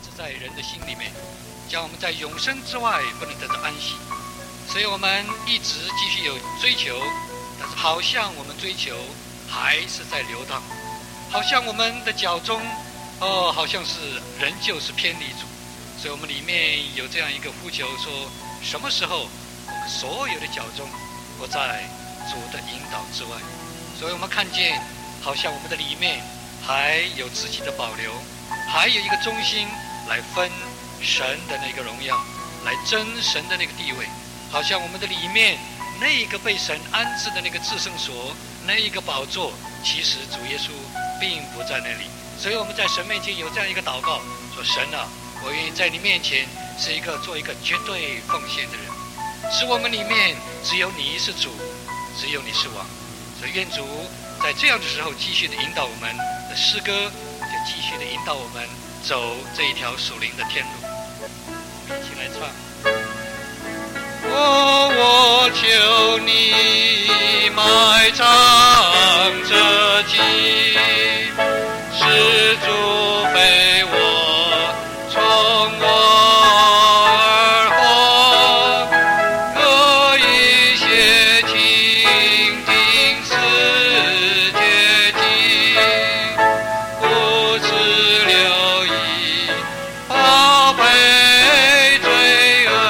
置在人的心里面，将我们在永生之外不能得到安息。所以我们一直继续有追求，但是好像我们追求还是在流荡，好像我们的脚中好像是仍旧是偏离主。所以我们里面有这样一个呼求，说什么时候我们所有的脚中不在主的引导之外。所以我们看见好像我们的里面还有自己的保留，还有一个中心来分神的那个荣耀，来争神的那个地位。好像我们的里面那一个被神安置的那个至圣所，那一个宝座，其实主耶稣并不在那里。所以我们在神面前有这样一个祷告，说神啊，我愿意在你面前做一个绝对奉献的人，使我们里面只有你是主，只有你是王。所以愿主在这样的时候继续的引导我们的诗歌，就继续的引导我们走这一条属灵的天路。我们一起来唱。我求你埋藏这己，使主非我从我而后，可以写清定世界经，不自留意宝贝罪恶。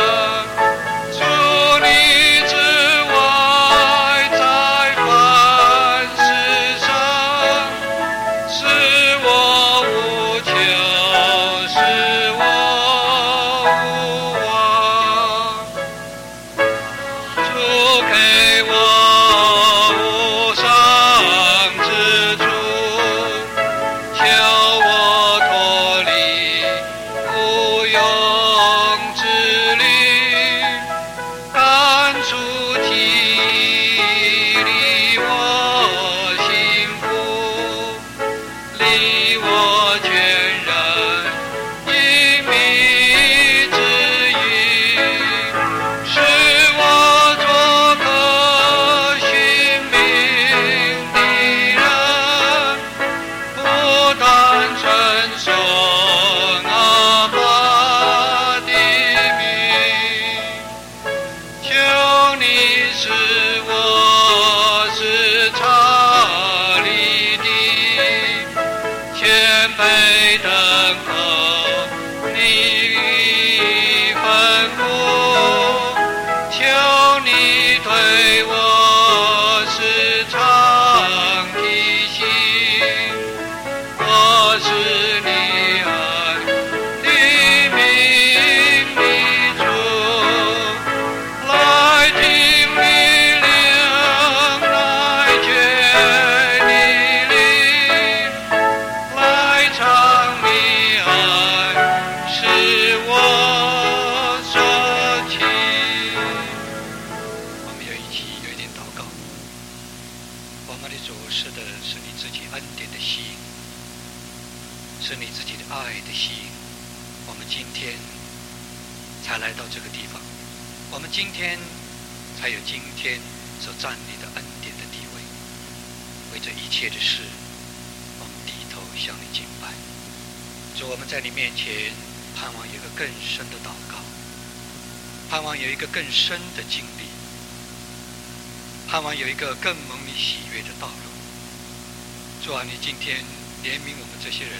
更深的经历，盼望有一个更蒙你喜悦的道路。主啊，你今天怜悯我们这些人，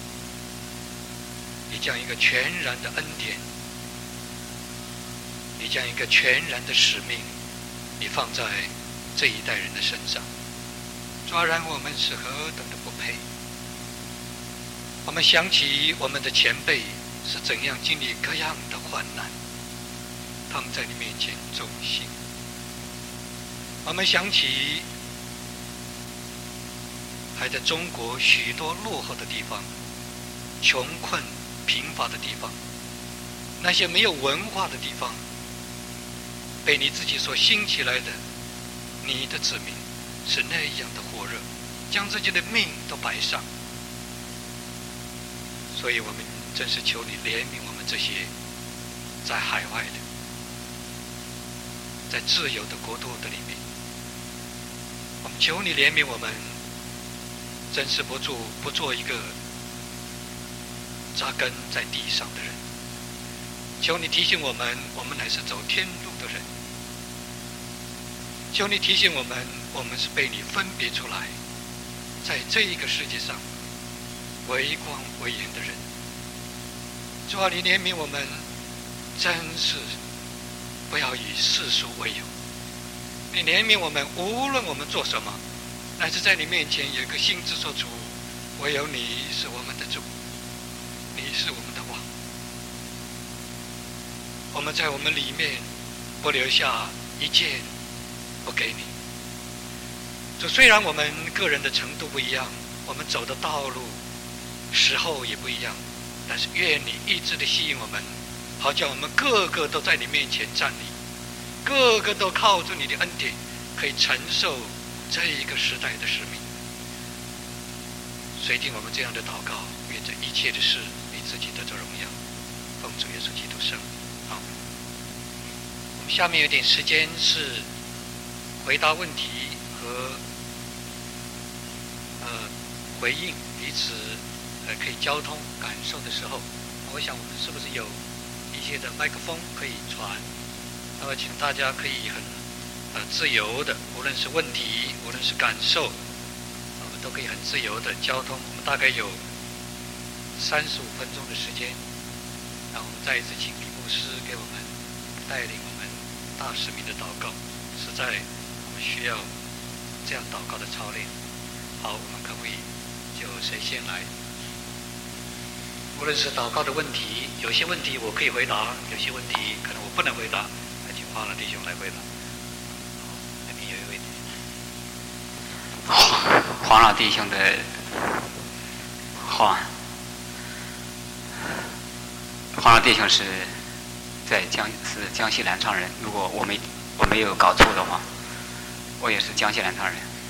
你将一个全然的恩典，你将一个全然的使命，你放在这一代人的身上。主啊，然我们是何等的不配。我们想起我们的前辈是怎样经历各样的患难，他们在你面前忠心。我们想起还在中国许多落后的地方，穷困贫乏的地方，那些没有文化的地方，被你自己所兴起来的你的子民是那样的火热，将自己的命都摆上。所以我们真是求你怜悯我们这些在海外的，在自由的国度的里面，我们求你怜悯我们，真是不做一个扎根在地上的人。求你提醒我们，我们乃是走天路的人。求你提醒我们，我们是被你分别出来，在这一个世界上为光为盐的人。主啊，你怜悯我们，真是不要以世俗为友。你怜悯我们，无论我们做什么，乃至在你面前有一个心志说主，唯有你是我们的主，你是我们的王。我们在我们里面不留下一件不给你。主，虽然我们个人的程度不一样，我们走的道路时候也不一样，但是愿你一直的吸引我们，好叫我们个个都在你面前站立，个个都靠着你的恩典可以承受这一个时代的使命。随听我们这样的祷告，愿这一切的事你自己得着荣耀，奉主耶稣基督圣名。好，我们下面有点时间是回答问题和回应彼此可以交通感受的时候，我想我们是不是有一些的麦克风可以传？那么请大家可以很自由的，无论是问题，无论是感受，我们都可以很自由的交通。我们大概有35分钟的时间，让我们再一次请李牧师给我们带领我们大使命的祷告。实在我们需要这样祷告的操练。好，我们可不可以就谁先来？无论是祷告的问题，有些问题我可以回答，有些问题可能我不能回答，那请黄老弟兄来回答。好，那边有一位。 黄老弟兄的话，黄老弟兄是在江西南昌人，如果我没有搞错的话，我也是江西南昌人。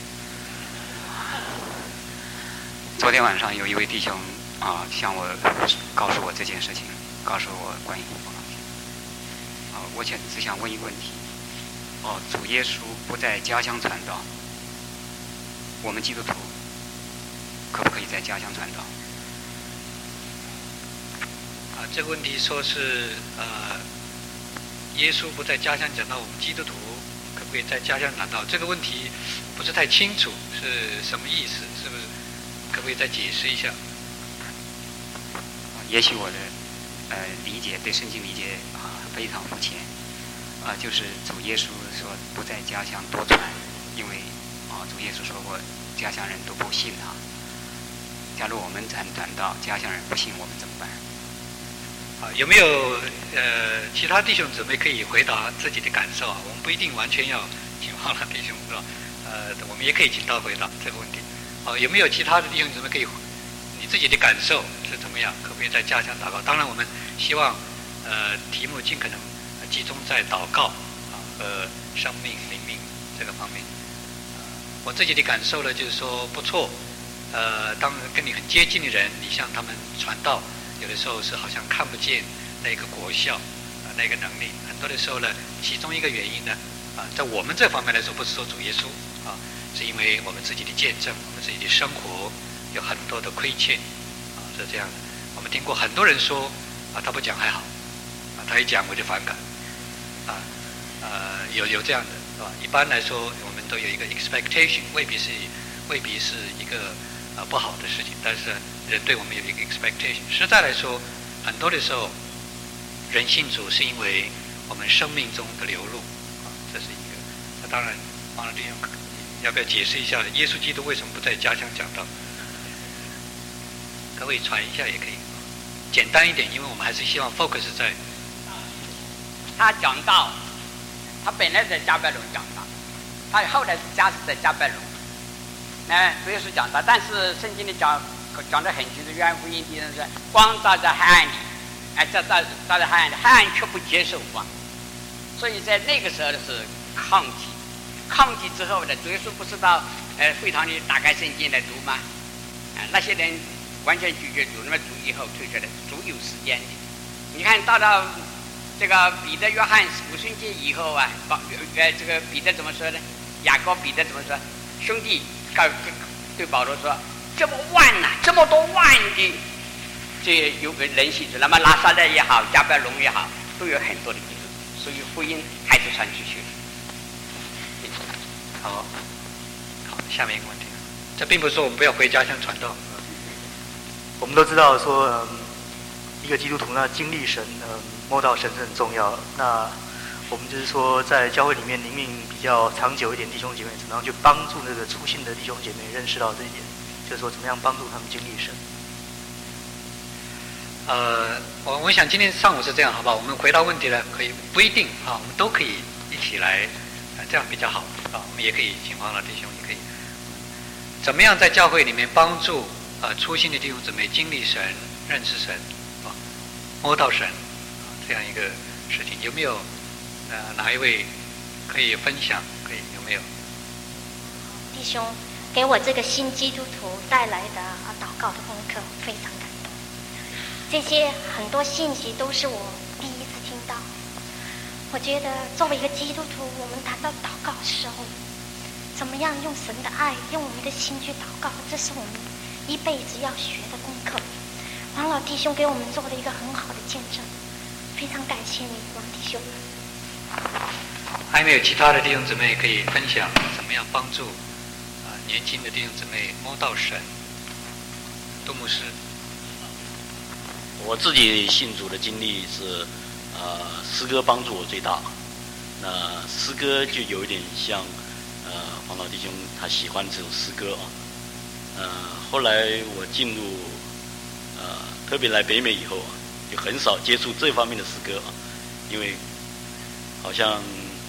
昨天晚上有一位弟兄向我告诉我这件事情，告诉我关于黄老弟兄。我只想问一个问题。主耶稣不在家乡传道，我们基督徒可不可以在家乡传道？ 这个问题说是耶稣不在家乡讲到，我们基督徒可不可以在家乡传道？这个问题不是太清楚是什么意思，是不是？可不可以再解释一下？ 也许我的理解对圣经理解非常肤浅就是主耶稣说不在家乡多传，因为主耶稣说过家乡人都不信他。假如我们传道，家乡人不信我们怎么办？ 有没有其他弟兄姊妹可以回答自己的感受啊？我们不一定完全要请黄老弟兄是吧？我们也可以请他回答这个问题。有没有其他的弟兄姊妹可以？你自己的感受是怎么样？可不可以在家乡祷告？当然，我们希望题目尽可能集中在祷告和生命灵命这个方面。我自己的感受呢，就是说不错。当跟你很接近的人，你向他们传道，有的时候是好像看不见那个果效那个能力。很多的时候呢，其中一个原因呢，在我们这方面来说，不是说主耶稣是因为我们自己的见证，我们自己的生活有很多的亏欠是这样的。我们听过很多人说他不讲还好他一讲我就反感有这样的是吧？一般来说，我们都有一个 expectation， 未必是一个不好的事情，但是人对我们有一个 expectation。实在来说，很多的时候，人信主是因为我们生命中的流露这是一个。那当然，黄老弟兄要不要解释一下耶稣基督为什么不在家乡讲道？可不可以传一下也可以，简单一点，因为我们还是希望 focus 在他讲道，他本来在加百隆讲道，他后来是家是在加百隆，主耶稣讲道，但是圣经里讲得很清楚，约翰福音第3章，光照在黑暗里，照在黑暗里，黑暗却不接受光，所以在那个时候是抗击之后呢，主耶稣不是到会堂里打开圣经来读吗？那些人完全拒绝主，那么主以后退出来，主有时间的。你看到了这个彼得、约翰五旬节以后这个彼得怎么说呢？雅各、彼得怎么说？兄弟对保罗说：“这么多万的这有个人信主，那么拉萨勒也好，加百隆也好，都有很多的基督徒，所以福音还是传出去。 好，下面一个问题，这并不是说我们不要回家乡传道。 我们都知道说，一个基督徒呢经历神，摸到神是很重要。那我们就是说，在教会里面灵命比较长久一点弟兄姐妹，怎么样去帮助那个初信的弟兄姐妹认识到这一点？就是说，怎么样帮助他们经历神？ 我想今天上午是这样，好不好？我们回答问题呢，可以不一定啊，我们都可以一起来，这样比较好啊。我们也可以请黄老弟兄，也可以怎么样在教会里面帮助初信的弟兄姊妹经历神、认识神啊，摸到神这样一个事情，有没有哪一位可以分享？可以有没有？ 弟兄给我这个新基督徒带来的祷告的功课非常感动，这些很多信息都是我第一次听到。我觉得作为一个基督徒，我们谈到祷告的时候，怎么样用神的爱，用我们的心去祷告，这是我们一辈子要学的功课。王老弟兄给我们做了一个很好的见证，非常感谢你，王弟兄。 还没有其他的弟兄姊妹可以分享怎么样帮助年轻的弟兄姊妹摸到神？杜牧师。 我自己信主的经历是，诗歌帮助我最大。那诗歌就有一点像，黄老弟兄他喜欢这首诗歌啊。后来我进入，特别来北美以后啊，就很少接触这方面的诗歌啊，因为好像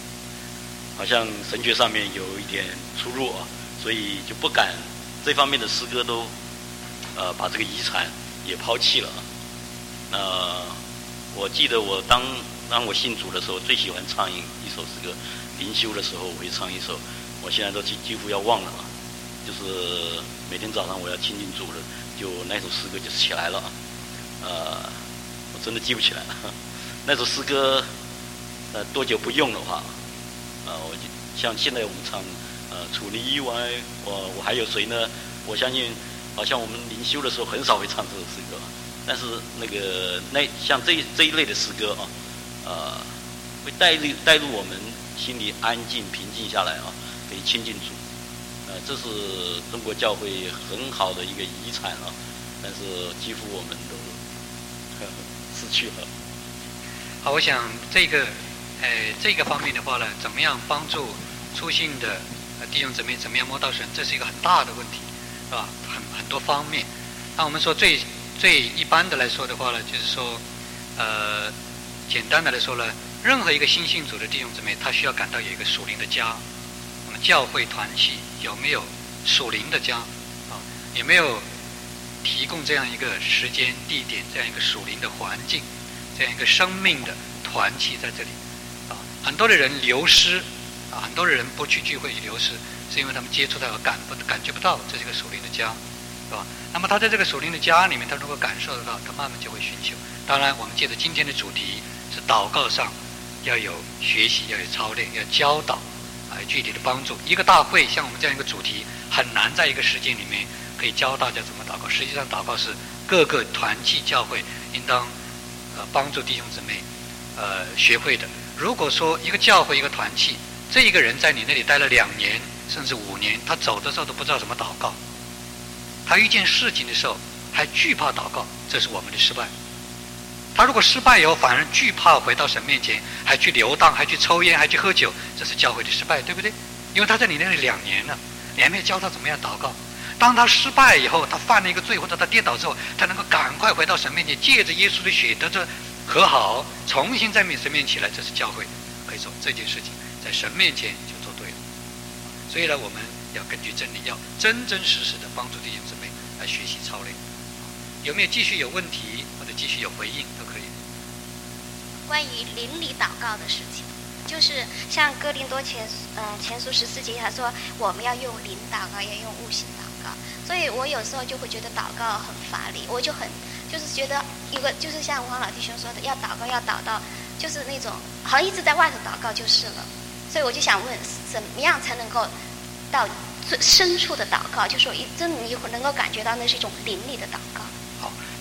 神学上面有一点出入啊，所以就不敢这方面的诗歌都，把这个遗产也抛弃了啊。我记得我当我信主的时候，最喜欢唱一首诗歌，灵修的时候我会唱一首，我现在都几乎要忘了啊，就是每天早上我要亲近主了，就那首诗歌就起来了啊。我真的记不起来了。那首诗歌，多久不用的话，我就像现在我们唱，除你以外，我还有谁呢？我相信，好像我们灵修的时候很少会唱这首诗歌，但是像这一类的诗歌啊，会带入我们心里安静平静下来啊，可以亲近主。这是中国教会很好的一个遗产啊，但是几乎我们都失去了。 好，我想这个方面的话呢，怎么样帮助初信的弟兄姊妹怎么样摸到神，这是一个很大的问题，是吧？很多方面。那我们说最一般的来说的话呢，就是说，简单的来说呢，任何一个新信主的弟兄姊妹，他需要感到有一个属灵的家。我们教会团契有没有属灵的家啊？有没有提供这样一个时间、地点，这样一个属灵的环境，这样一个生命的团契在这里啊？很多的人流失啊，很多的人不去聚会流失，是因为他们接触到感觉不到这是一个属灵的家，是吧？那么他在这个属灵的家里面，他如果感受得到，他慢慢就会寻求。当然，我们借着今天的主题是祷告上要有学习，要有操练，要教导具体的帮助。一个大会像我们这样一个主题，很难在一个时间里面可以教大家怎么祷告。实际上，祷告是各个团契教会应当帮助弟兄姊妹学会的。如果说一个教会一个团契，这一个人在你那里待了2年甚至5年，他走的时候都不知道怎么祷告，他遇见事情的时候还惧怕祷告，这是我们的失败。他如果失败以后反而惧怕回到神面前，还去游荡，还去抽烟，还去喝酒，这是教会的失败，对不对？因为他在你那里2年了，你还没有教他怎么样祷告。当他失败以后，他犯了一个罪或者他跌倒之后，他能够赶快回到神面前，借着耶稣的血得着和好，重新在神面前起来，这是教会。可以说这件事情在神面前就做对了。所以呢，我们要根据真理，要真真实实的帮助弟兄姊妹来学习操练。有没有继续有问题或者继续有回应都可以。 关于邻里祷告的事情，就是像哥林多前书14节，他说我们要用灵祷告，要用悟性祷告。所以我有时候就会觉得祷告很乏力，我就是觉得一个就是像王老弟兄说的，要祷告要祷到就是那种好像一直在外头祷告就是了。所以我就想问，怎么样才能够到最深处的祷告，就是说真你能够感觉到那是一种灵里的祷告。 好，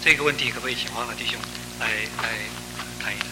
这个问题可不可以请黄老弟兄来谈一谈？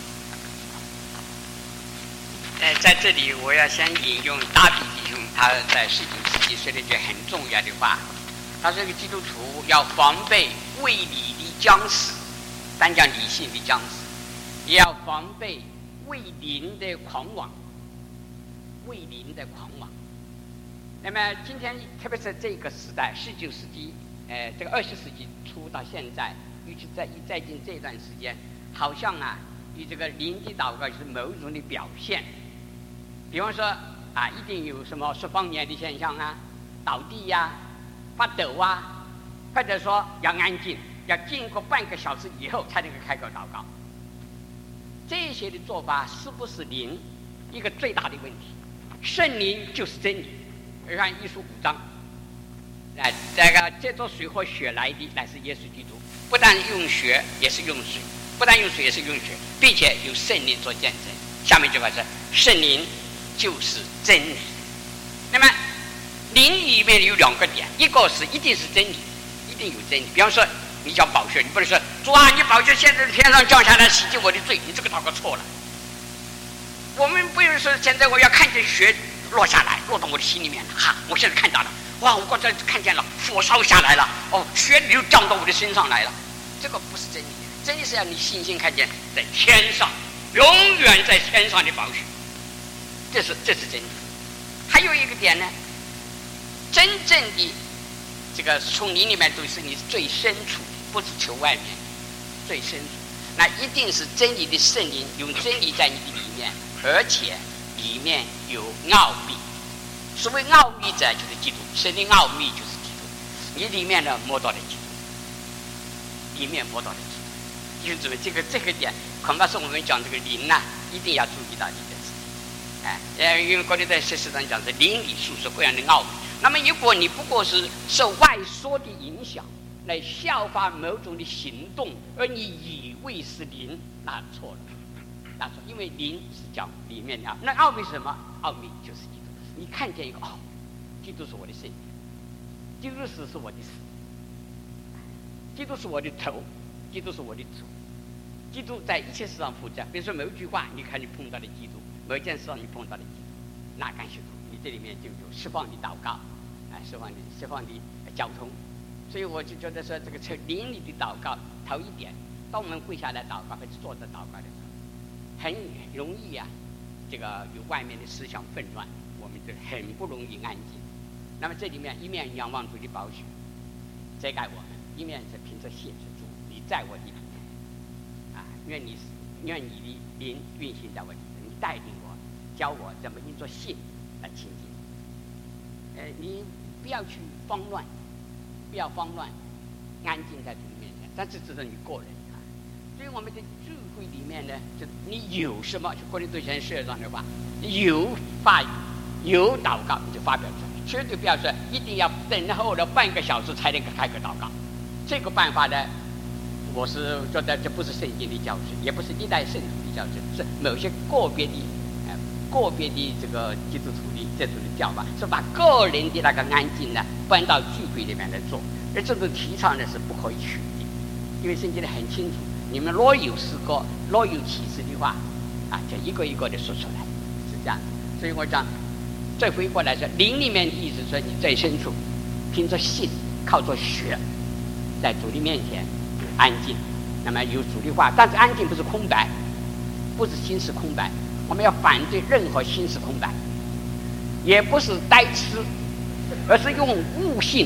在这里我要先引用大比弟兄他在19世纪说了一句很重要的话，他说：“基督徒要防备为理的将死，单讲理性的将死，也要防备为灵的狂妄，为灵的狂妄。”那么今天特别是这个时代，19世纪，这个20世纪初到现在，尤其在近这段时间，好像啊，与这个灵的祷告是某种的表现。比方说啊，一定有什么说方言的现象啊，倒地呀、发抖啊，或者说要安静，要经过半个小时以后才能够开口祷告。这些的做法是不是灵一个最大的问题？圣灵就是真理，按1书5章，这个这座水和血来的乃是耶稣基督，不但用血也是用水，不但用水也是用血，并且有圣灵做见证。下面这句话是圣灵就是真理。那么灵里面有2个点，一个是一定是真理，一定有真理。比方说你讲宝血，你不能说主啊，你宝血现在天上降下来洗净我的罪，你这个祷告错了。我们不是说现在我要看见血落下来，落到我的心里面了，哈，我现在看到了，哇，我刚才看见了火烧下来了，哦，血流降到我的身上来了，这个不是真理。真理是要你信心看见在天上，永远在天上的宝血，这是真理。还有一个点呢，真正的这个从你里面都是你最深处的，不是求外面，最深处，那一定是真理的圣灵用真理在你的里面，而且里面有奥秘。所谓奥秘者就是基督，神的奥秘就是基督，你里面呢摸到了基督，里面摸到了基督。弟兄姊妹，这个点恐怕是我们讲这个灵啊，一定要注意到的一件事。因为过去在14章讲是灵里述说各样的奥秘。那么如果你不过是受外说的影响来效法某种的行动，而你以为是灵，那错了，那错，因为灵是讲里面的，那奥秘是什么？奥秘就是基督。你看见一个基督是我的圣灵，基督死是我的死，基督是我的头，基督是我的主，基督在一切事上负责。比如说某一句话，你看你碰到了基督；某一件事上你碰到了基督，那感谢主，你这里面就有释放的祷告，释放的交通。所以我就觉得说，这个灵里的祷告，头一点，当我们跪下来祷告或者坐着祷告的时候，很容易啊，这个有外面的思想纷乱，我们就很不容易安静。那么这里面一面仰望主的宝血遮盖我们，一面是凭着信是主，你在我的里面啊，愿你的灵运行在我里面，你带领我，教我怎么用作信来亲近。你不要去慌乱，不要慌乱，安静在主面前，但这只是你个人啊。所以我们的聚会里面呢，就你有什么，就过去对前12章的话，有发语，有祷告，你就发表出来。绝对不要说一定要等候了半个小时才能够开口祷告。这个办法呢，我是觉得这不是圣经的教训，也不是历代圣徒的教训，是某些个别的这个基督徒的这种的教法，是把个人的那个安静呢搬到聚会里面来做，而这种提倡呢是不可以取的，因为圣经的很清楚，你们若有诗歌，若有启示的话，啊，就一个一个的说出来，是这样。所以我讲，再回过来说，灵里面的意思说，你最深处凭着信，靠着血，在主的面前安静。那么有主的话，但是安静不是空白，不是心是空白。我们要反对任何心是空白，也不是呆痴，而是用悟性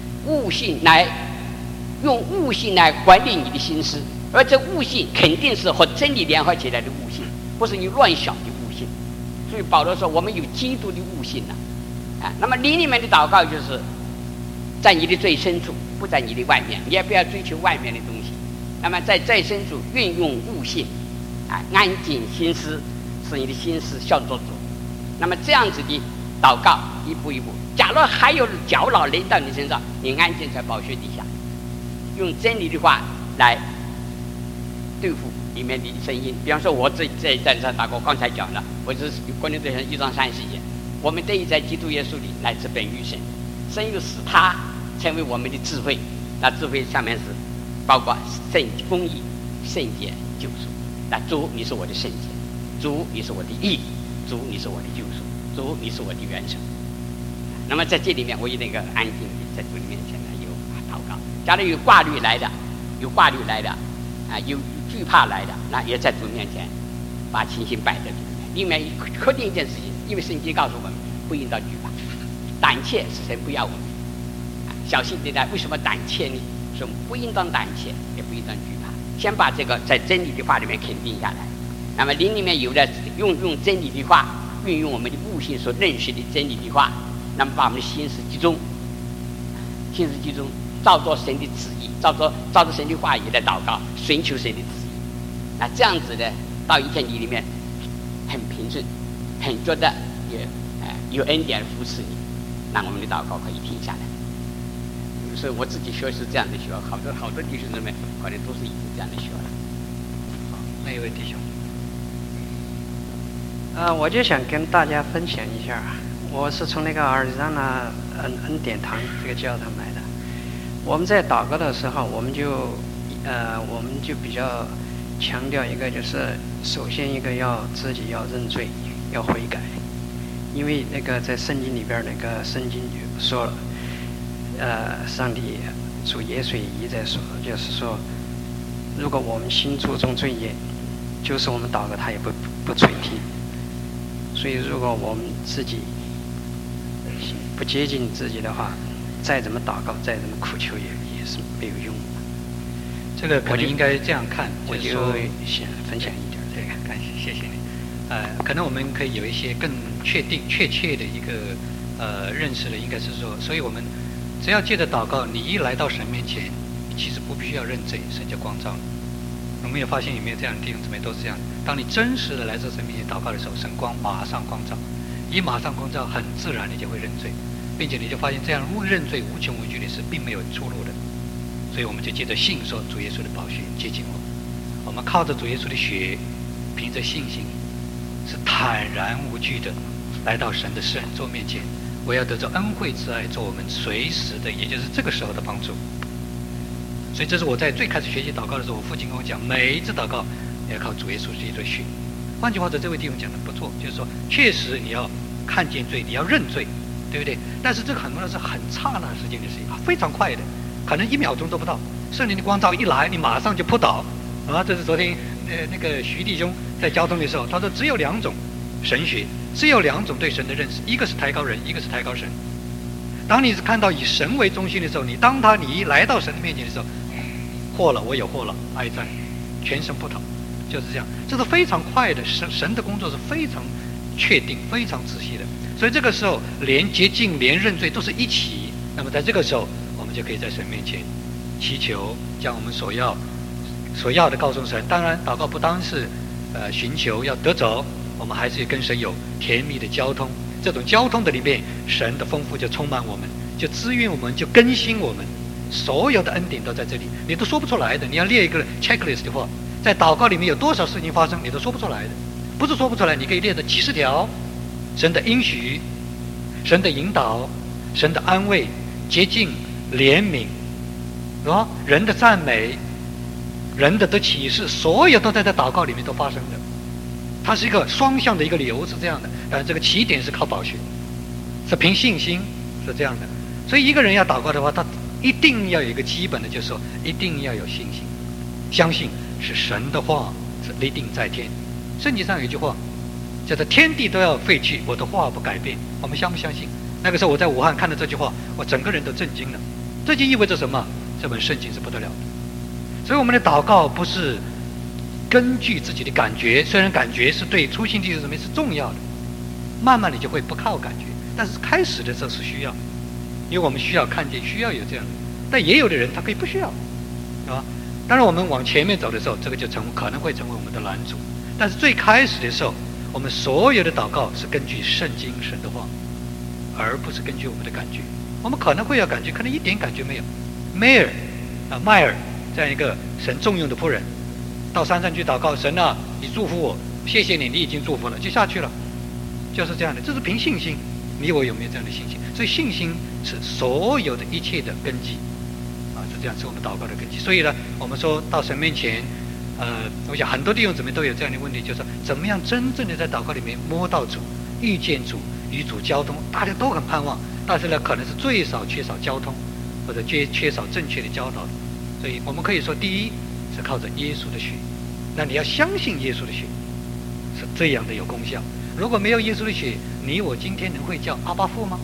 来管理你的心思，而这悟性肯定是和真理联合起来的悟性，不是你乱想的悟性。所以保罗说，我们有基督的悟性了，那么灵里面的祷告就是在你的最深处，不在你的外面，你也不要追求外面的东西。那么在最深处运用悟性，安静心思，使你的心思向着主。那么这样子的祷告，一步一步。假如还有搅扰临到你身上，你安静在宝血底下，用真理的话来对付里面的声音。比方说，我在这打过，刚才讲了，我是哥林多前1章30节，我们得以在基督耶稣里来自本于神，神又使他成为我们的智慧。那智慧下面是包括公义、圣洁、救赎。那主，你是我的圣洁；主，你是我的义；主，你是我的救赎；主，你是我的元首。那么在这里面，我一定要安静地在主面前呢有祷告。假如有挂虑来的，有惧怕来的，那也在主面前把情形摆在主面。里面确定一件事情，因为圣经告诉我们，不应当惧怕，胆怯是神不要我们。小心对待，为什么胆怯呢？说不应当胆怯，也不应当惧怕。先把这个在真理的话里面肯定下来。那么灵里面有的用真理的话，运用我们的悟性所认识的真理的话，那么把我们的心思集中，照着神的旨意，照着神的话语来祷告，寻求神的旨意。那这样子的到一片泥里面，很平顺，很觉得有恩典扶持你，那我们的祷告可以停下来。所以我自己学是这样的学，好多弟兄姊妹可能都是已经这样的学了。 好，那一位弟兄。 我就想跟大家分享一下，我是从那个阿尔扎纳恩典堂这个教堂来的。我们在祷告的时候，我们就比较强调一个，就是首先一个自己要认罪，要悔改，因为那个在圣经里边，那个圣经说了，上帝主耶稣也一再说，就是说，如果我们心注重罪业，就是我们祷告他也不垂听。所以如果我们自己不接近自己的话，再怎么祷告，再怎么苦求也是没有用的。 这个可能应该这样看， 我就想分享一点这个。 感谢你。可能我们可以有一些更确切的一个认识的，应该是说，所以我们只要借着祷告，你一来到神面前，其实不必须要认罪，神就光照了。我们也发现有没有这样的弟兄姊妹都是这样，当你真实的来到神面前祷告的时候，神光马上光照，马上光照，很自然你就会认罪，并且你就发现这样认罪无穷无尽的事并没有出路的。所以我们就借着信说主耶稣的宝血接近我们靠着主耶稣的血，凭着信心是坦然无惧的来到神的圣座面前，我要得着恩惠之爱做我们随时的，也就是这个时候的帮助。所以这是我在最开始学习祷告的时候，我父亲跟我讲，每一次祷告你要靠主耶稣基督的血。换句话说，这位弟兄讲的不错，就是说确实你要看见罪，你要认罪，对不对？但是这个很多人是很刹那时间的事情，非常快的，可能1秒钟都不到，圣灵的光照一来，你马上就扑倒啊！这是昨天那个徐弟兄在交通的时候，他说只有2种神学，只有2种对神的认识，一个是抬高人，一个是抬高神。当你是看到以神为中心的时候，你一来到神的面前的时候，祸了，我有祸了，哀哉，全身扑倒，就是这样。这是非常快的，神的工作是非常确定、非常仔细的。所以这个时候，连洁净、连认罪都是一起。那么在这个时候，我们就可以在神面前祈求，将我们所要的告诉神。当然，祷告不单是寻求要得着，我们还是跟神有甜蜜的交通。这种交通的里面，神的丰富就充满我们，就滋润我们，就更新我们。所有的恩典都在这里，你都说不出来的。你要列一个 checklist 的话，在祷告里面有多少事情发生，你都说不出来的。不是说不出来，你可以列的几十条：神的应许、神的引导、神的安慰、洁净、怜悯，是吧？人的赞美、人的启示，所有都在这祷告里面都发生的。它是一个双向的一个流，是这样的。但是这个起点是靠宝血，是凭信心，是这样的。所以一个人要祷告的话，他一定要有一个基本的，就是说一定要有信心，相信是神的话是立定在天。圣经上有一句话叫做天地都要废去，我的话不改变。我们相不相信？那个时候我在武汉看到这句话，我整个人都震惊了。这就意味着什么？这本圣经是不得了的。所以我们的祷告不是根据自己的感觉，虽然感觉是对初信弟兄姊妹是重要的，慢慢你就会不靠感觉，但是开始的时候是需要，因为我们需要看见，需要有这样的。但也有的人他可以不需要，是吧？当然我们往前面走的时候，这个就可能会成为我们的拦阻。但是最开始的时候，我们所有的祷告是根据圣经神的话，而不是根据我们的感觉。我们可能会有感觉，可能一点感觉没有。迈尔这样一个神重用的仆人，到山上去祷告，神啊，你祝福我，谢谢你，你已经祝福了，就下去了，就是这样的。这是凭信心，你我有没有这样的信心？所以信心是所有的一切的根基，是这样。 这样是我们祷告的根基。所以呢，我们说到神面前，我想很多弟兄姊妹都有这样的问题，就是怎么样真正的在祷告里面摸到主、遇见主、与主交通。大家都很盼望，但是呢，可能是最少缺少交通，或者缺少正确的教导。所以我们可以说，第一是靠着耶稣的血，那你要相信耶稣的血是这样的有功效。如果没有耶稣的血，你我今天能会叫阿爸父吗？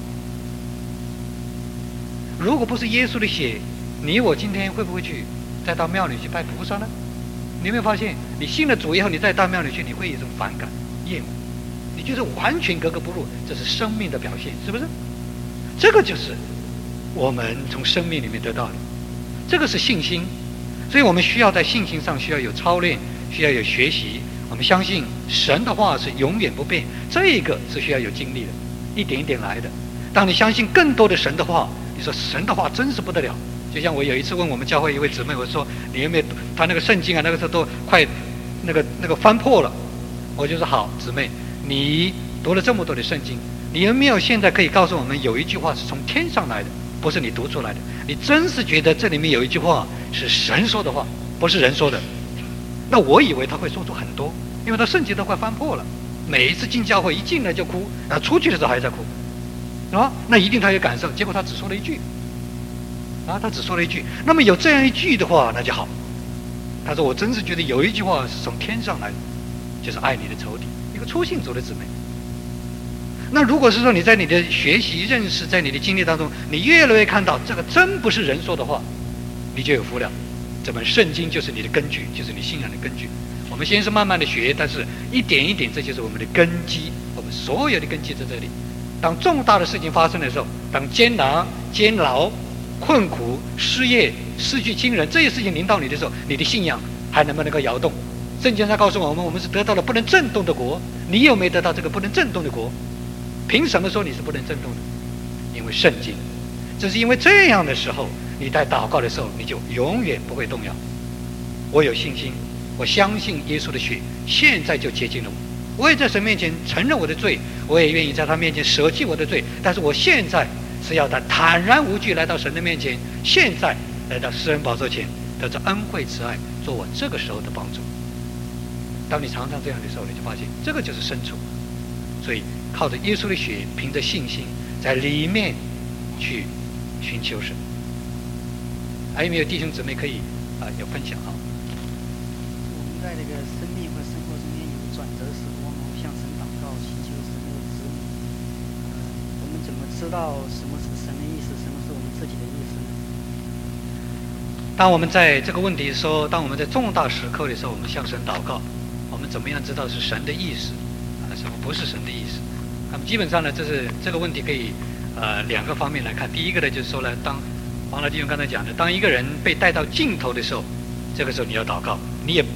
如果不是耶稣的血，你我今天会不会去再到庙里去拜菩萨呢？你有没有发现，你信了主以后，你再到庙里去，你会有一种反感、厌恶，你就是完全格格不入，这是生命的表现，是不是？这个就是我们从生命里面得到的，这个是信心。所以我们需要在信心上需要有操练，需要有学习。我们相信神的话是永远不变，这个是需要有经历的，一点一点来的。当你相信更多的神的话，你说神的话真是不得了。就像我有一次问我们教会一位姊妹，我说你有没有他那个圣经啊，那个时候都快那个翻破了。我就说好，姊妹，你读了这么多的圣经，你有没有现在可以告诉我们有一句话是从天上来的，不是你读出来的？你真是觉得这里面有一句话是神说的话，不是人说的？那我以为他会说出很多，因为他圣经都快翻破了，每一次进教会一进来就哭，然后出去的时候还在哭，啊，那一定他有感受。结果他只说了一句，他只说了一句。那么有这样一句的话，那就好。他说我真是觉得有一句话是从天上来的，就是爱你的仇敌，一个初信主的姊妹。那如果是说你在你的学习认识，在你的经历当中，你越来越看到这个真不是人说的话，你就有福了。这本圣经就是你的根据，就是你信仰的根据。我们先是慢慢的学，但是一点一点，这就是我们的根基。我们所有的根基在这里。当重大的事情发生的时候，当艰难、监牢、困苦、失业、失去亲人这些事情临到你的时候，你的信仰还能不能够摇动？圣经上告诉我们，我们是得到了不能震动的国。你有没有得到这个不能震动的国？凭什么说你是不能震动的？因为圣经。正是因为这样的时候，你在祷告的时候，你就永远不会动摇。我有信心，我相信耶稣的血现在就接近了我。我也在神面前承认我的罪，我也愿意在他面前舍弃我的罪。但是我现在是要坦然无惧来到神的面前，现在来到施恩宝座前，得着恩惠慈爱，做我这个时候的帮助。当你常常这样的时候，你就发现这个就是深处。所以靠着耶稣的血，凭着信心在里面去寻求神。还有没有弟兄姊妹可以有分享啊？ 我们在这个生命和生活中间有转折时，往往向神祷告，祈求神的指引。我们怎么知道什么是神的意思，什么是我们自己的意思呢？ 当我们在这个问题说，当我们在重大时刻的时候，我们向神祷告，我们怎么样知道是神的意思什么不是神的意思？那么基本上呢，这个问题可以两个方面来看。第一个呢，就是说呢，当黄老弟兄刚才讲的，当一个人被带到尽头的时候，这个时候你要祷告，你也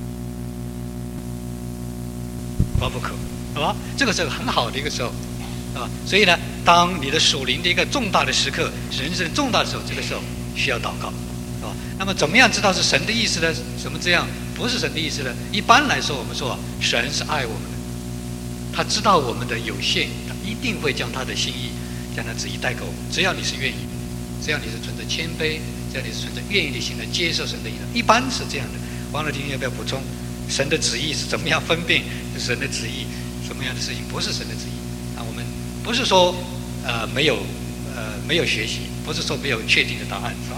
高不可，好吧？这个是很好的一个时候，啊，所以呢，当你的属灵的一个重大的时刻，人生重大的时候，这个时候需要祷告，啊，那么怎么样知道是神的意思呢？怎么这样不是神的意思呢？一般来说，我们说神是爱我们的，他知道我们的有限，他一定会将他的心意、将他旨意带给我们。只要你是愿意，只要你是存着谦卑，只要你是存着愿意的心来接受神的引导，一般是这样的。王老弟兄要不要补充？神的旨意是怎么样分辨神的旨意？什么样的事情不是神的旨意？啊，我们不是说没有学习，不是说没有确定的答案，是吧？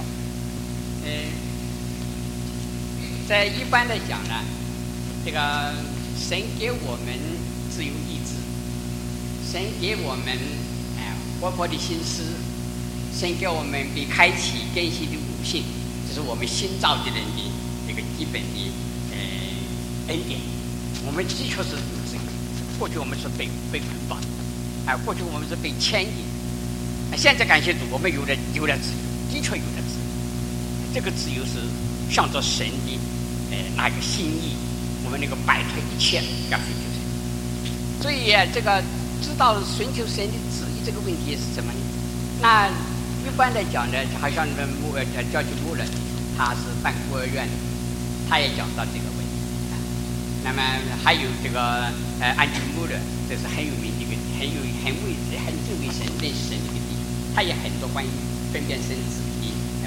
在一般来讲呢，这个神给我们自由意志，神给我们活泼的心思，神给我们被开启更新的悟性，这是我们新造的人的一个基本的恩典。我们的确是过去我们是被捆绑，过去我们是被牵引，现在感谢主，我们有了自由，的确有了自由。这个自由是向着神的那个心意，我们能够摆脱一切要寻求神。所以这个知道寻求神的旨意这个问题是什么呢？那一般来讲呢，好像教区牧人他是办孤儿院的，他也讲到这个问题。那么还有这个安吉牧人，这是很有名的一个很敬畏神、认识神的一个地方，他也很多关于分辨神旨意、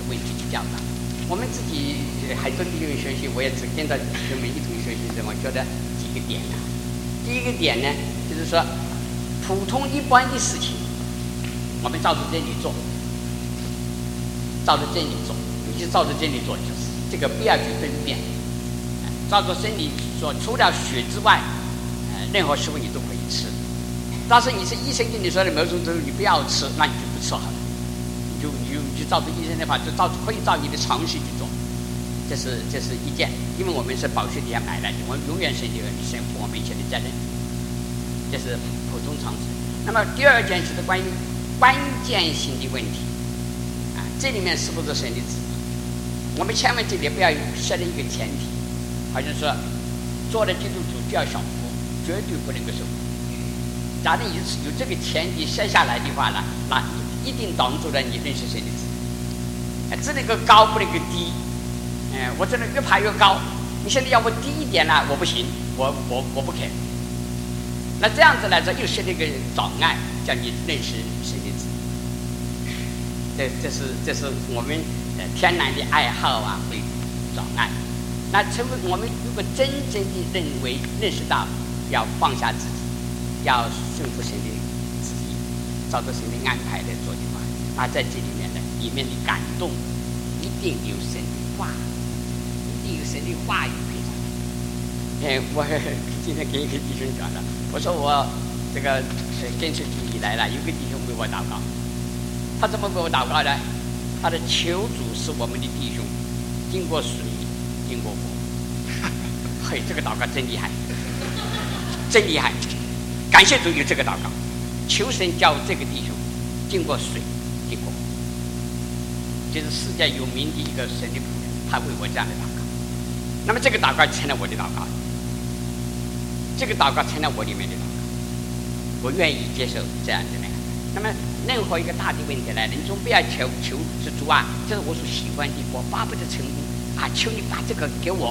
问题去教导。我们自己很多弟兄学习，我也只跟着弟兄们一同学习的，我觉得几个点啊。第一个点呢，就是说普通一般的事情，我们照着真理做，照着真理做，你就照着真理做就是这个，不要去分辨，照着真理做，除了血之外，任何食物你都可以吃。但是你是医生跟你说的某种东西你不要吃，那你就不吃好了，你就照着医生的话，就可以照你的常识去做。这是一件，因为我们是保血店买来的，我们永远是这个身负我们一切的责任，这是普通常识。那么第二件就是关于关键性的问题啊，这里面是不是神的旨意？我们千万这里不要设立一个前提，好像说做了基督徒就要享福，绝对不能够受苦。假如有这个前提设下来的话呢，那一定挡住了你认识神的旨意。只能够高不能够低。我只能越爬越高，你现在要我低一点呢，我不行，我不肯。那这样子来说，又是那个障碍，叫你认识神的旨意。这是我们天然的爱好啊，会障碍。那我们如果真正的认识到要放下自己，要顺服神的旨意，照着神的安排来做的话，那在这里面的感动，一定有神的话。有神的话语非常。我今天给一个弟兄讲了，我说我这个跟随主以来了，有个弟兄为我祷告，他怎么为我祷告呢？他的求主是我们的弟兄，经过水，经过火。嘿，这个祷告真厉害，真厉害！感谢主有这个祷告，求神叫这个弟兄经过水，经过火，就是世界有名的一个神的仆人，他为我这样的祷告。那么这个祷告成了我的祷告，这个祷告成了我里面的祷告，我愿意接受这样的那个。那么任何一个大的问题来，你总不要求是主啊，这是我所喜欢的，我巴不得成功啊，求你把这个给我。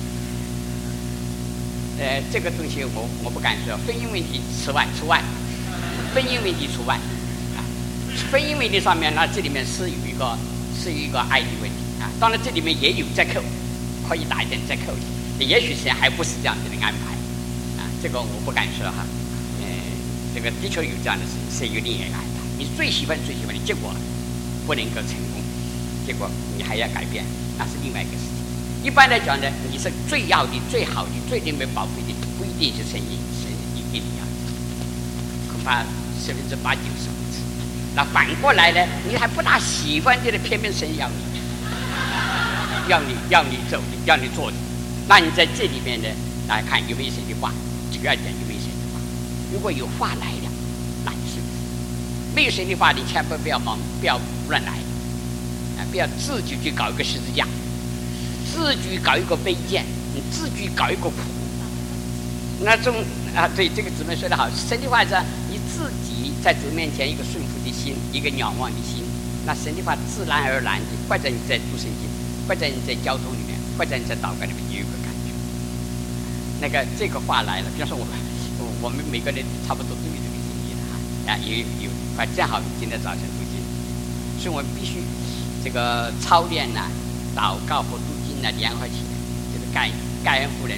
这个东西我不敢说，婚姻问题除外，婚姻问题除外啊，婚姻问题上面呢，这里面是有一个爱的问题啊，当然这里面也有折扣。可以打一点折扣，也许神还不是这样子的安排，啊，这个我不敢说哈，这个的确有这样的事，是有另一个安排。你最喜欢的结果不能够成功，结果你还要改变，那是另外一个事情。一般来讲呢，你是最要的、最好的、最令人宝贝的，不一定是神一定要，恐怕80%-90%。那反过来呢，你还不大喜欢的，偏偏神要你。要你走的，要你做的，那你在这里面呢来看有没有神的话，第二点有没有神的话。如果有话来了，那你顺服；没有神的话，你千万不要乱来，不要自己去搞一个十字架，自己搞一个卑贱，你自己搞一个苦。那对这个姊妹说得好，神的话是你自己在主面前一个顺服的心，一个仰望的心，那神的话自然而然的，或者你在读圣经。或者你在交通里面，或者你在祷告里面也有个感觉。那个这个话来了，比方说我们每个人差不多都有这个经历的啊，也有，正好今天早晨读经，所以我们必须这个操练呐、祷告和读经呐联合起来。就是盖恩夫人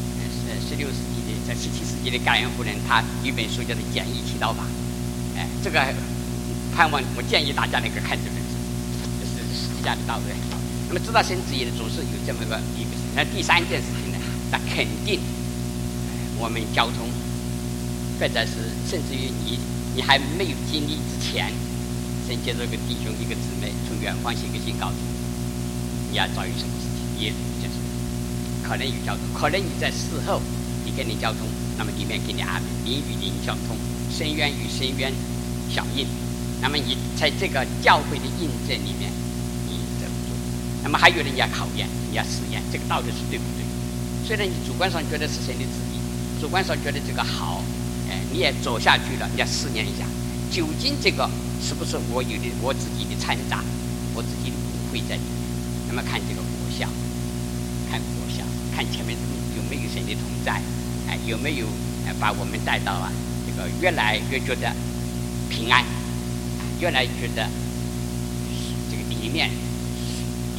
，16世纪的，在17世纪的盖恩夫人，她有一本书叫做《简易祈祷法》，这个盼望我建议大家能够看这本书，这是实际上的道理。那么知道神旨意的总是有这么一个事。那第三件事情呢，那肯定我们交通，或者是甚至于你还没有经历之前，神接着一个弟兄一个姊妹从远方写个信告诉你要遭遇什么事情，也就是可能有交通，可能你在事后你跟你交通，那么里面给你安排灵与灵相通，深渊与深渊响应，那么你在这个教会的印证里面。那么还有人要考验，你要试验这个到底是对不对？虽然你主观上觉得是神的旨意，主观上觉得这个好，你也走下去了，你要试验一下，究竟这个是不是我自己的掺杂，我自己的污秽在里面？那么看这个果效，看前面有没有神的同在，有没有把我们带到这个越来越觉得平安，越来越觉得这个里面。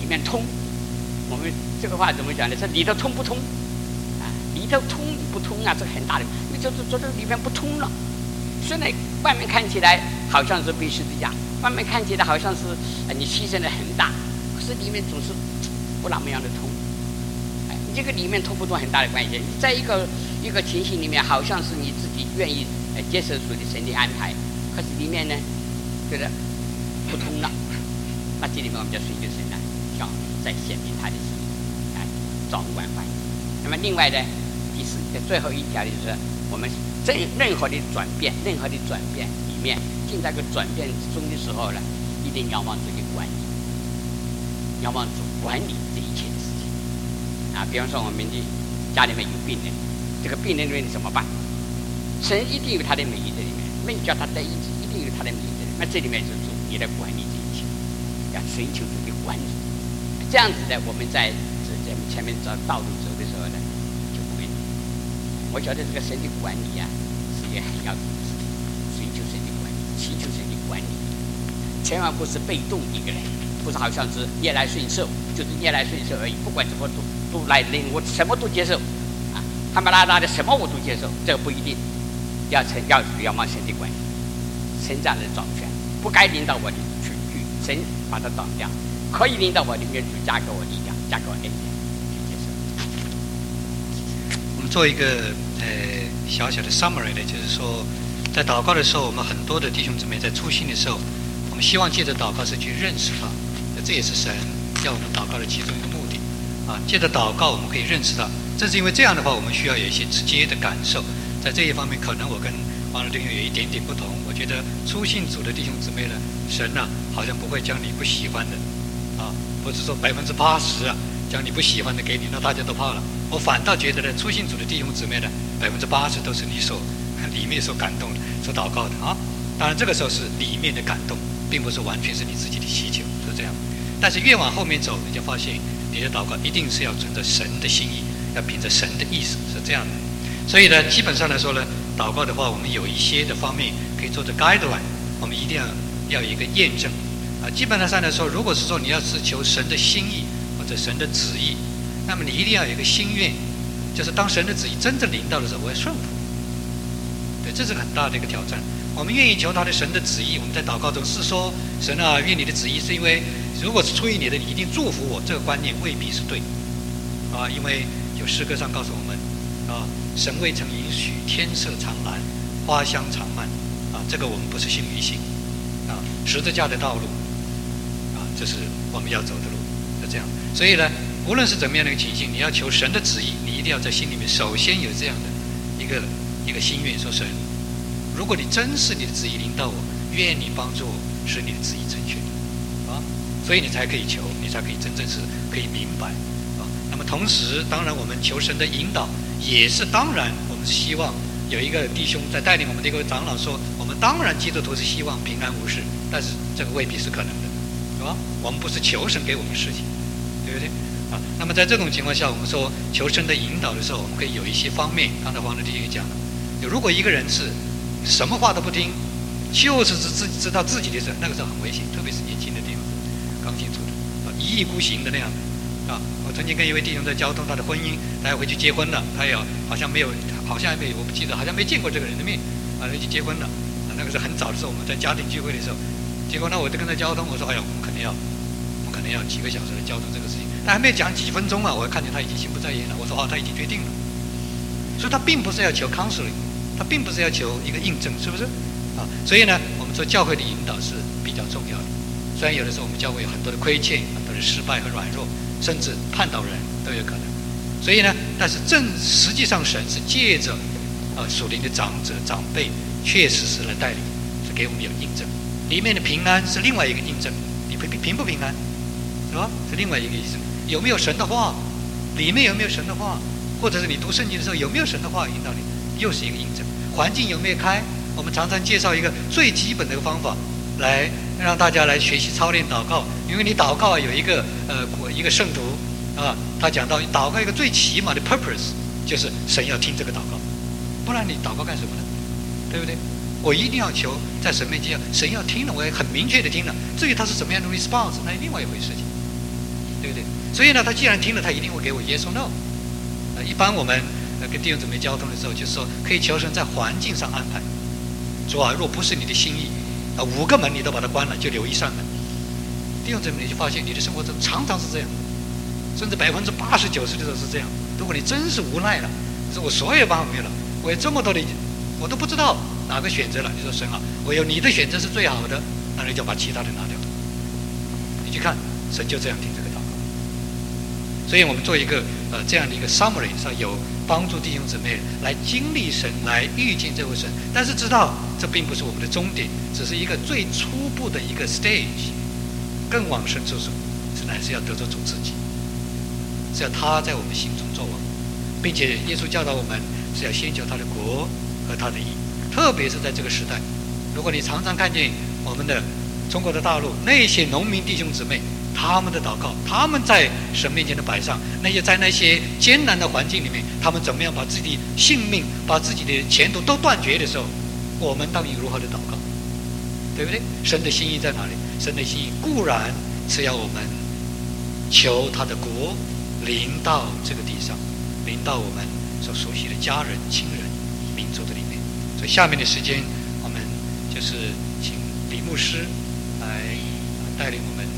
面通。我们这个话怎么讲呢？这里头通不通？啊，里头通不通啊？这很大的，你就是说这里面不通了。虽然外面看起来好像是背十字架，外面看起来好像是你牺牲的很大，可是里面总是不那么样的通。哎，你这个里面通不通很大的关系。在一个情形里面，好像是你自己愿意接受属于神的安排，可是里面呢，觉得不通了。那这里面我们就随着神呢，要再显明他的心，来掌管万有。那么另外呢，第四最后一条就是我们任何的转变里面，进在这个转变之中的时候呢，一定要望这个管理，要望主管理这一切的事情。啊，比方说我们的家里面有病人，这个病人怎么办？神一定有他的美意在里面，没叫他的意志，一定有他的美意在里面。那这里面是主你来管理这一切，要寻求主的管理。这样子呢，我们在前面找道路走的时候呢，就不会。我觉得这个神的管理啊，是一个很要紧的事情。寻求神的管理，祈求神的管理，千万不是被动一个人，不是好像是逆来顺受，就是逆来顺受而已。不管怎么都来领，我什么都接受啊，他们拉的什么我都接受，这个不一定。要望神的管理，神这样的掌权，不该领导我的去神把它挡掉，可以领导我的主加给我力量，加给我恩典去接受。 我们做一个小小的 summary 呢，就是说，在祷告的时候，我们很多的弟兄姊妹在初信的时候，我们希望借着祷告是去认识他，这也是神要我们祷告的其中一个目的啊。借着祷告，我们可以认识他，正是因为这样的话，我们需要有一些直接的感受。在这一方面，可能我跟王老弟兄有一点点不同。我觉得初信主的弟兄姊妹呢，神呢好像不会将你不喜欢的，啊，不是说80%啊，将你不喜欢的给你，那大家都怕了。我反倒觉得呢，初信主的弟兄姊妹呢，80%都是你里面所感动的、所祷告的啊。当然，这个时候是里面的感动，并不是完全是你自己的祈求，是这样。但是越往后面走，你就发现你的祷告一定是要存着神的心意，要凭着神的意思，是这样的。所以呢，基本上来说呢，祷告的话，我们有一些的方面可以做的 guideline， 我们一定要有一个验证啊。基本上来说，如果是说你要是求神的心意或者神的旨意，那么你一定要有一个心愿，就是当神的旨意真正临到的时候，我要顺服。对，这是很大的一个挑战。我们愿意求他的神的旨意，我们在祷告中是说神啊，愿你的旨意，是因为如果是出于你的，你一定祝福我，这个观念未必是对啊，因为有诗歌上告诉我们啊。神未曾允许天色常蓝，花香常漫，啊，这个我们不是信于信，啊，十字架的道路，啊，这是我们要走的路，是这样。所以呢，无论是怎么样的一个情形，你要求神的旨意，你一定要在心里面首先有这样的一个心愿，说神，如果你真是你的旨意领导我，愿你帮助我，使你的旨意正确，啊，所以你才可以求，你才可以真正是可以明白，啊。那么同时，当然我们求神的引导。也是当然，我们希望有一个弟兄在带领我们的一个长老说，我们当然基督徒是希望平安无事，但是这个未必是可能的，是吧？我们不是求神给我们事情，对不对？啊，那么在这种情况下，我们说求神的引导的时候，我们可以有一些方面，刚才黄德弟兄讲了，如果一个人是什么话都不听，就是知道自己的事，那个是很危险，特别是年轻的弟兄，刚信主的，一意孤行的那样的。啊，我曾经跟一位弟兄在交通他的婚姻，他要回去结婚了，他好像还没有，我不记得，好像没见过这个人的面，啊，回去结婚了，啊，那个是很早的时候，我们在家庭聚会的时候，结果呢，我就跟他交通，我说，哎呀，我们可能要几个小时来交通这个事情，但还没有讲几分钟啊，我看见他已经心不在焉了，我说，哦，他已经决定了，所以他并不是要求 counseling， 他并不是要求一个印证，是不是？啊，所以呢，我们说教会的引导是比较重要的，虽然有的时候我们教会有很多的亏欠，很多的失败和软弱。甚至叛倒人都有可能，所以呢，但是实际上神是借着属灵的长者长辈，确实是来带领，是给我们有印证。里面的平安是另外一个印证，你平不平安，是吧？是另外一个印证。有没有神的话？里面有没有神的话？或者是你读圣经的时候有没有神的话引导你？又是一个印证。环境有没有开？我们常常介绍一个最基本的一个方法，来让大家来学习操练祷告。因为你祷告有一个圣徒啊，他讲到祷告一个最起码的 purpose 就是神要听这个祷告，不然你祷告干什么呢？对不对？我一定要求在神面前，神要听了，我也很明确的听了。至于他是什么样的 response，那是另外一回事情。 对不对？所以呢，他既然听了，他一定会给我 yes or no。一般我们跟弟兄姊妹交通的时候，就是说可以求神在环境上安排。主啊，若不是你的心意，5个门你都把它关了，就留1扇门。弟兄姊妹，你就发现你的生活中常常是这样，甚至80%、90%的都是这样。如果你真是无奈了，说我所有办法没有了，我有这么多的，我都不知道哪个选择了。你说神啊，我有你的选择是最好的，那你就把其他的拿掉。你去看，神就这样听这个祷告。所以我们做一个这样的一个 summary， 是有帮助弟兄姊妹来经历神，来遇见这位神。但是知道这并不是我们的终点，只是一个最初步的一个 stage。更往深处说，是乃是要得着主自己，是要他在我们心中作王，并且耶稣教导我们是要先求他的国和他的义。特别是在这个时代，如果你常常看见我们的中国的大陆那些农民弟兄姊妹，他们的祷告，他们在神面前的摆上，那些在那些艰难的环境里面，他们怎么样把自己的性命、把自己的前途都断绝的时候，我们当应如何的祷告，对不对？神的心意在哪里？神的心意固然是要我们求他的国临到这个地上，临到我们所熟悉的家人、亲人、民族的里面。所以下面的时间，我们就是请李牧师来带领我们。